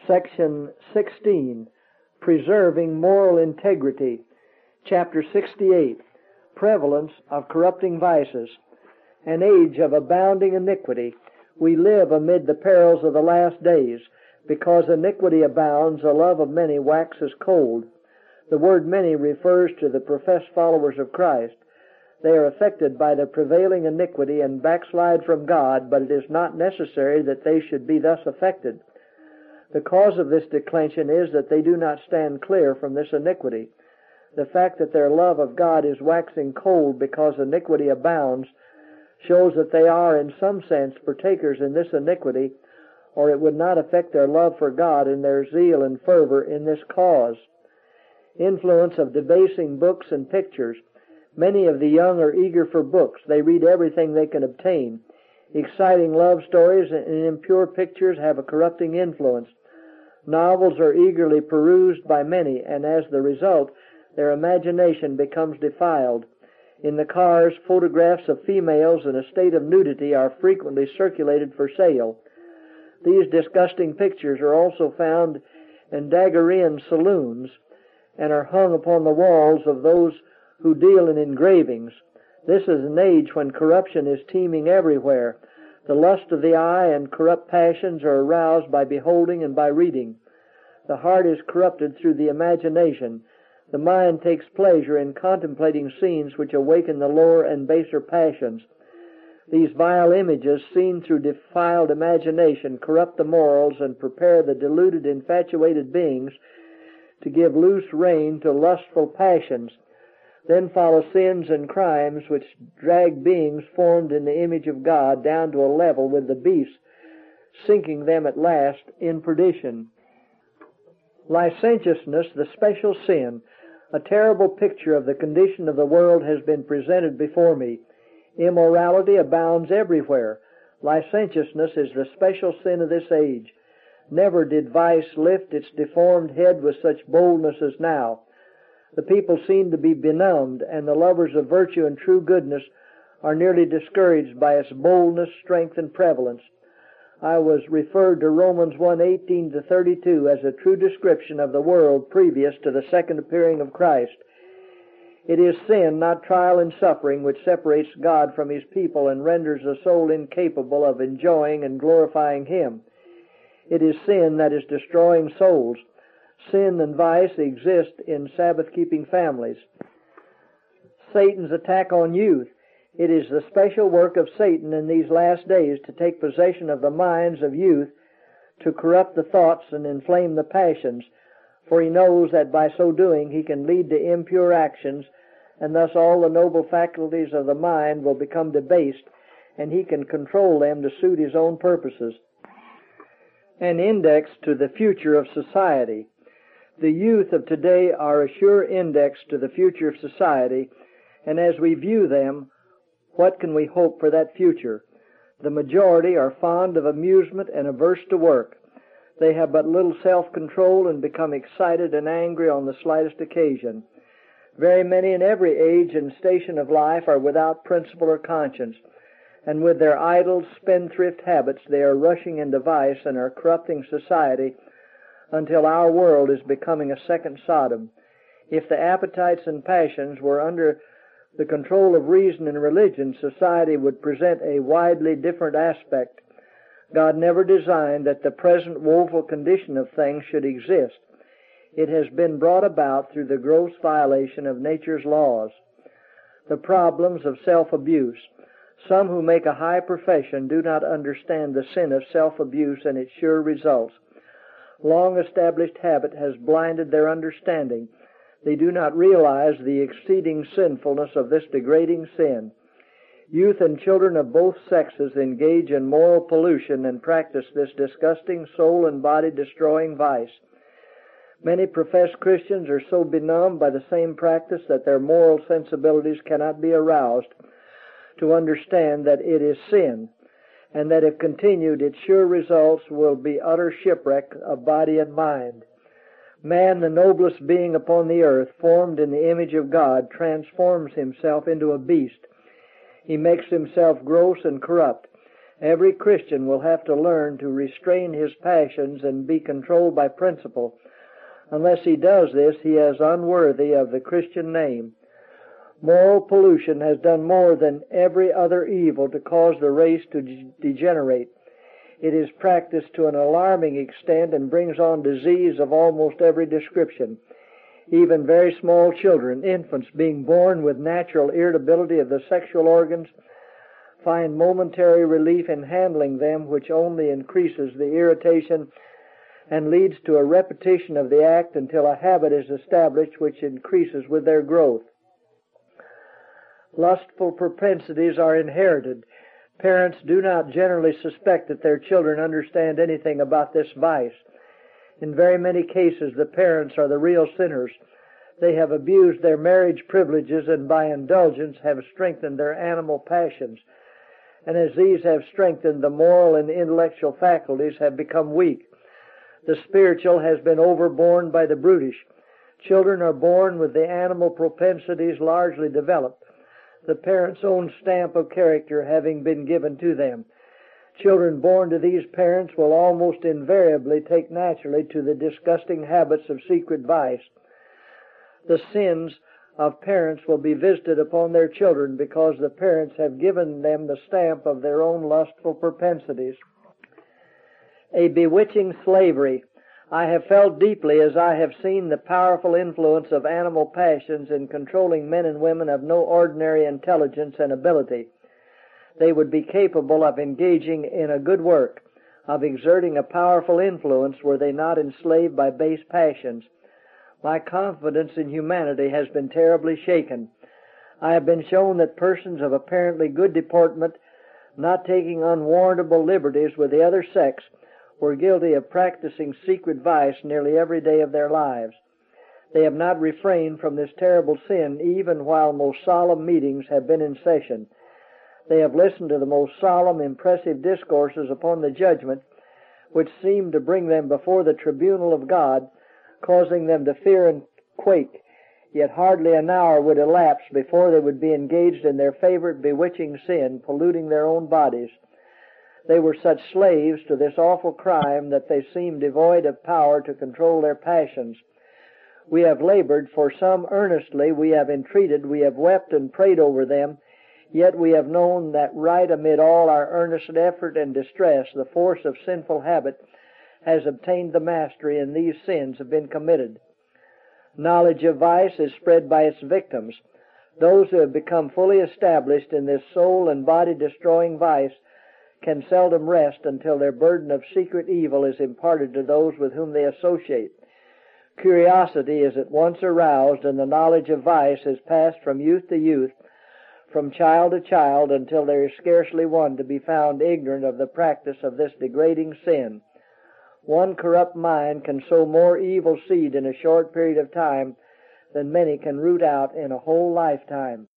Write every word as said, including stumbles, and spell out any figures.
Section sixteen, Preserving Moral Integrity. Chapter sixty-eight, Prevalence of Corrupting Vices. An age of abounding iniquity. We live amid the perils of the last days. Because iniquity abounds, the love of many waxes cold. The word many refers to the professed followers of Christ. They are affected by the prevailing iniquity and backslide from God, but it is not necessary that they should be thus affected. The cause of this declension is that they do not stand clear from this iniquity. The fact that their love of God is waxing cold because iniquity abounds shows that they are, in some sense, partakers in this iniquity, or it would not affect their love for God and their zeal and fervor in this cause. Influence of debasing books and pictures. Many of the young are eager for books. They read everything they can obtain. Exciting love stories and impure pictures have a corrupting influence. Novels are eagerly perused by many, and as the result, their imagination becomes defiled. In the cars, photographs of females in a state of nudity are frequently circulated for sale. These disgusting pictures are also found in daguerrean saloons and are hung upon the walls of those who deal in engravings. This is an age when corruption is teeming everywhere. The lust of the eye and corrupt passions are aroused by beholding and by reading. The heart is corrupted through the imagination. The mind takes pleasure in contemplating scenes which awaken the lower and baser passions. These vile images, seen through defiled imagination, corrupt the morals and prepare the deluded, infatuated beings to give loose rein to lustful passions. Then follow sins and crimes which drag beings formed in the image of God down to a level with the beasts, sinking them at last in perdition. Licentiousness, the special sin. A terrible picture of the condition of the world has been presented before me. Immorality abounds everywhere. Licentiousness is the special sin of this age. Never did vice lift its deformed head with such boldness as now. The people seem to be benumbed, and the lovers of virtue and true goodness are nearly discouraged by its boldness, strength, and prevalence. I was referred to Romans one eighteen to thirty-two as a true description of the world previous to the second appearing of Christ. It is sin, not trial and suffering, which separates God from His people and renders the soul incapable of enjoying and glorifying Him. It is sin that is destroying souls. Sin and vice exist in Sabbath-keeping families. Satan's attack on youth. It is the special work of Satan in these last days to take possession of the minds of youth, to corrupt the thoughts and inflame the passions, for he knows that by so doing he can lead to impure actions, and thus all the noble faculties of the mind will become debased, and he can control them to suit his own purposes. An index to the future of society. The youth of today are a sure index to the future of society, and as we view them, what can we hope for that future? The majority are fond of amusement and averse to work. They have but little self-control and become excited and angry on the slightest occasion. Very many in every age and station of life are without principle or conscience, and with their idle, spendthrift habits they are rushing into vice and are corrupting society until our world is becoming a second Sodom. If the appetites and passions were under the control of reason and religion, society would present a widely different aspect. God never designed that the present woeful condition of things should exist. It has been brought about through the gross violation of nature's laws. The problems of self-abuse. Some who make a high profession do not understand the sin of self-abuse and its sure results. Long-established habit has blinded their understanding. They do not realize the exceeding sinfulness of this degrading sin. Youth and children of both sexes engage in moral pollution and practice this disgusting soul and body destroying vice. Many professed Christians are so benumbed by the same practice that their moral sensibilities cannot be aroused to understand that it is sin, and that if continued its sure results will be utter shipwreck of body and mind. Man, the noblest being upon the earth, formed in the image of God, transforms himself into a beast. He makes himself gross and corrupt, Every Christian will have to learn to restrain his passions and be controlled by principle. Unless he does this, he is unworthy of the Christian name. Moral pollution has done more than every other evil to cause the race to de- degenerate. It is practiced to an alarming extent and brings on disease of almost every description. Even very small children, infants being born with natural irritability of the sexual organs, find momentary relief in handling them, which only increases the irritation and leads to a repetition of the act until a habit is established which increases with their growth. Lustful propensities are inherited. Parents do not generally suspect that their children understand anything about this vice. In very many cases, the parents are the real sinners. They have abused their marriage privileges and by indulgence have strengthened their animal passions. And as these have strengthened, the moral and intellectual faculties have become weak. The spiritual has been overborne by the brutish. Children are born with the animal propensities largely developed, the parents' own stamp of character having been given to them. Children born to these parents will almost invariably take naturally to the disgusting habits of secret vice. The sins of parents will be visited upon their children because the parents have given them the stamp of their own lustful propensities. A bewitching slavery. I have felt deeply as I have seen the powerful influence of animal passions in controlling men and women of no ordinary intelligence and ability. They would be capable of engaging in a good work, of exerting a powerful influence were they not enslaved by base passions. My confidence in humanity has been terribly shaken. I have been shown that persons of apparently good deportment, not taking unwarrantable liberties with the other sex, were guilty of practicing secret vice nearly every day of their lives. They have not refrained from this terrible sin even while most solemn meetings have been in session. They have listened to the most solemn, impressive discourses upon the judgment, which seemed to bring them before the tribunal of God, causing them to fear and quake. Yet hardly an hour would elapse before they would be engaged in their favorite bewitching sin, polluting their own bodies. They were such slaves to this awful crime that they seemed devoid of power to control their passions. We have labored for some earnestly, we have entreated, we have wept and prayed over them, yet we have known that right amid all our earnest effort and distress, the force of sinful habit has obtained the mastery, and these sins have been committed. Knowledge of vice is spread by its victims. Those who have become fully established in this soul and body destroying vice can seldom rest until their burden of secret evil is imparted to those with whom they associate. Curiosity is at once aroused, and the knowledge of vice is passed from youth to youth, from child to child, until there is scarcely one to be found ignorant of the practice of this degrading sin. One corrupt mind can sow more evil seed in a short period of time than many can root out in a whole lifetime.